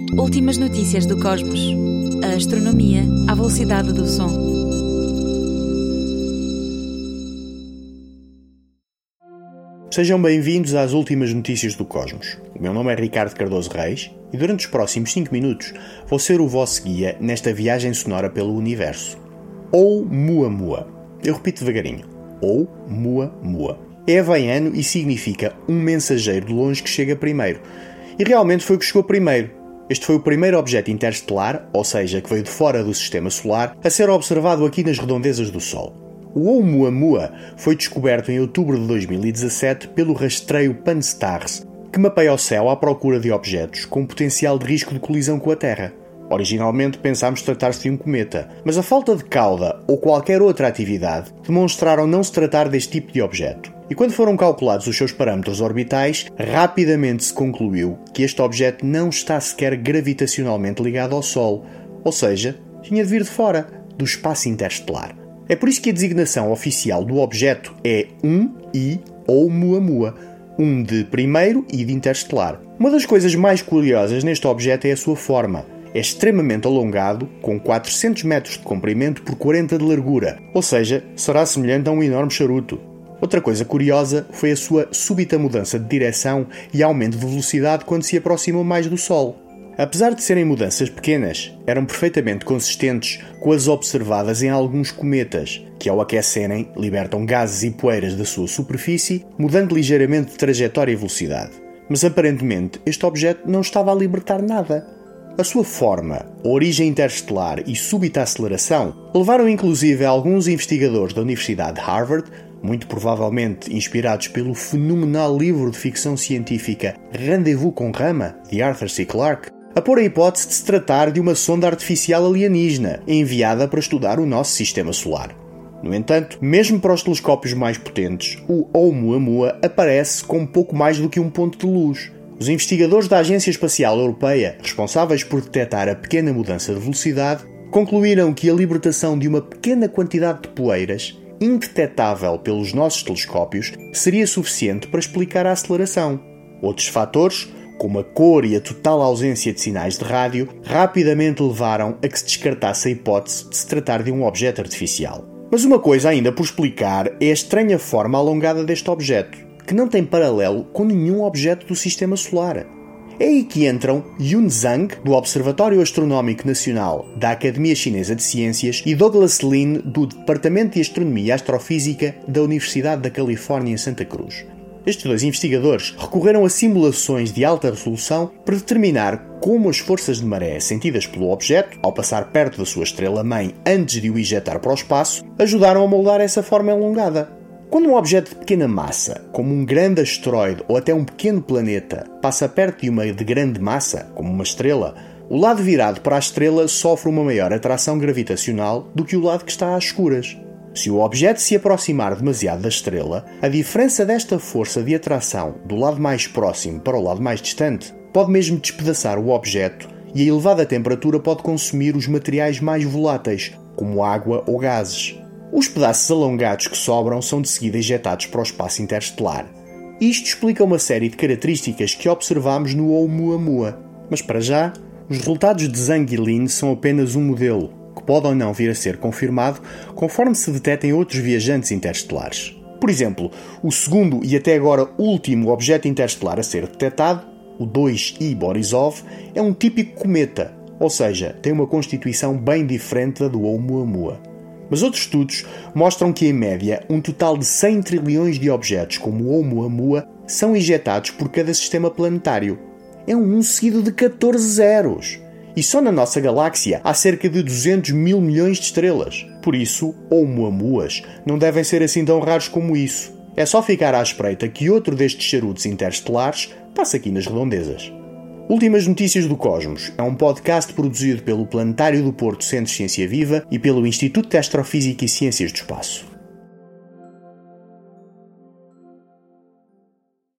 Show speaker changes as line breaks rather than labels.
Últimas notícias do cosmos. A astronomia à velocidade do som.
Sejam bem-vindos às últimas notícias do cosmos. O meu nome é Ricardo Cardoso Reis e durante os próximos 5 minutos vou ser o vosso guia nesta viagem sonora pelo universo. Oumuamua. Eu repito devagarinho. Oumuamua. É havaiano e significa um mensageiro de longe que chega primeiro. E realmente foi o que chegou primeiro. Este foi o primeiro objeto interestelar, ou seja, que veio de fora do Sistema Solar, a ser observado aqui nas redondezas do Sol. O Oumuamua foi descoberto em outubro de 2017 pelo rastreio Pan-STARRS, que mapeia o céu à procura de objetos com potencial de risco de colisão com a Terra. Originalmente pensámos tratar-se de um cometa, mas a falta de cauda ou qualquer outra atividade demonstraram não se tratar deste tipo de objeto. E quando foram calculados os seus parâmetros orbitais, rapidamente se concluiu que este objeto não está sequer gravitacionalmente ligado ao Sol, ou seja, tinha de vir de fora, do espaço interestelar. É por isso que a designação oficial do objeto é Oumuamua, de primeiro e de interestelar. Uma das coisas mais curiosas neste objeto é a sua forma. É extremamente alongado, com 400 metros de comprimento por 40 de largura, ou seja, será semelhante a um enorme charuto. Outra coisa curiosa foi a sua súbita mudança de direção e aumento de velocidade quando se aproximou mais do Sol. Apesar de serem mudanças pequenas, eram perfeitamente consistentes com as observadas em alguns cometas, que ao aquecerem libertam gases e poeiras da sua superfície, mudando ligeiramente de trajetória e velocidade. Mas aparentemente este objeto não estava a libertar nada. A sua forma, a origem interestelar e súbita aceleração levaram inclusive alguns investigadores da Universidade de Harvard, muito provavelmente inspirados pelo fenomenal livro de ficção científica Rendezvous com Rama, de Arthur C. Clarke, a pôr a hipótese de se tratar de uma sonda artificial alienígena enviada para estudar o nosso sistema solar. No entanto, mesmo para os telescópios mais potentes, o Oumuamua aparece com pouco mais do que um ponto de luz. Os investigadores da Agência Espacial Europeia, responsáveis por detectar a pequena mudança de velocidade, concluíram que a libertação de uma pequena quantidade de poeiras, indetetável pelos nossos telescópios, seria suficiente para explicar a aceleração. Outros fatores, como a cor e a total ausência de sinais de rádio, rapidamente levaram a que se descartasse a hipótese de se tratar de um objeto artificial. Mas uma coisa ainda por explicar é a estranha forma alongada deste objeto, que não tem paralelo com nenhum objeto do Sistema Solar. É aí que entram Yun Zhang, do Observatório Astronómico Nacional da Academia Chinesa de Ciências, e Douglas Lin, do Departamento de Astronomia e Astrofísica da Universidade da Califórnia em Santa Cruz. Estes dois investigadores recorreram a simulações de alta resolução para determinar como as forças de maré sentidas pelo objeto, ao passar perto da sua estrela-mãe antes de o ejetar para o espaço, ajudaram a moldar essa forma alongada. Quando um objeto de pequena massa, como um grande asteroide ou até um pequeno planeta, passa perto de uma de grande massa, como uma estrela, o lado virado para a estrela sofre uma maior atração gravitacional do que o lado que está às escuras. Se o objeto se aproximar demasiado da estrela, a diferença desta força de atração do lado mais próximo para o lado mais distante pode mesmo despedaçar o objeto e a elevada temperatura pode consumir os materiais mais voláteis, como água ou gases. Os pedaços alongados que sobram são de seguida ejetados para o espaço interestelar. Isto explica uma série de características que observamos no Oumuamua. Mas para já, os resultados de Zhang e Lin são apenas um modelo, que pode ou não vir a ser confirmado conforme se detectem outros viajantes interestelares. Por exemplo, o segundo e até agora último objeto interestelar a ser detectado, o 2I Borisov, é um típico cometa, ou seja, tem uma constituição bem diferente da do Oumuamua. Mas outros estudos mostram que, em média, um total de 100 trilhões de objetos como o Oumuamua são ejetados por cada sistema planetário. É um seguido de 14 zeros. E só na nossa galáxia há cerca de 200 mil milhões de estrelas. Por isso, Oumuamuas não devem ser assim tão raros como isso. É só ficar à espreita que outro destes charutos interestelares passa aqui nas redondezas. Últimas Notícias do Cosmos é um podcast produzido pelo Planetário do Porto Centro de Ciência Viva e pelo Instituto de Astrofísica e Ciências do Espaço.